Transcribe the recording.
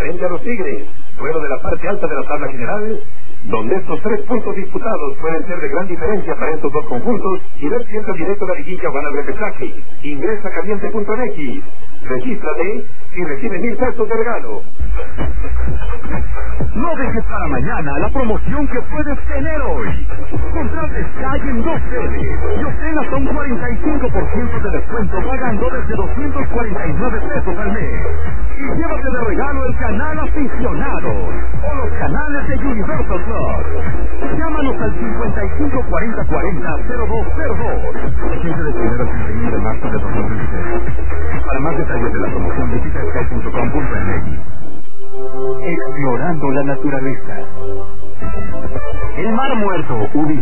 frente a los Tigres, luego de la parte alta de la tabla general, donde estos 3 puntos disputados pueden ser de gran diferencia para estos dos conjuntos y ver si entra directo a la liguilla o gana el repechaje. Ingresa a caliente.mx, regístrate y recibe 1,000 pesos de regalo. No dejes para mañana la promoción que puedes tener hoy. Contrate Sky en 2 sedes y obtén hasta un 45% de descuento pagando desde 249 pesos al mes. Y llévate de regalo el canal Aficionados o los canales de Universal Plus. Llámanos al 554040-0202. Vigente del 1 al 31 de marzo de 2023. Para más detalles de la promoción visita sky.com.mx. Explorando la naturaleza. El Mar Muerto, ubicado